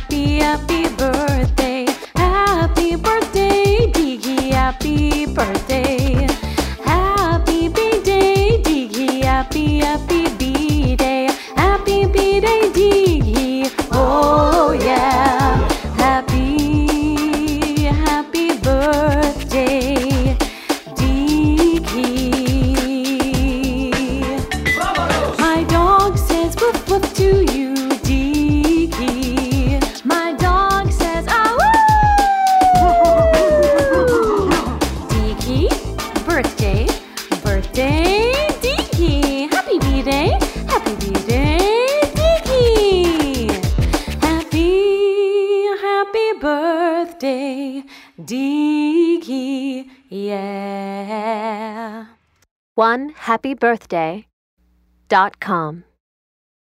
happy, happy birthday. Happy birthday, Diggy, happy birthday. Happy B-Day, Diggy, happy, happy B-Day. Happy B-Day, Diggy, oh yeah. Happy, happy birthday, Diggy. My dog says woof woof to you, Diggy. My dog says ah woo. Diggy, birthday, birthday, Diggy. Happy B-Day, happy B-Day, Diggy. Happy, happy birthday, Diggy, yeah. OneHappyBirthday.com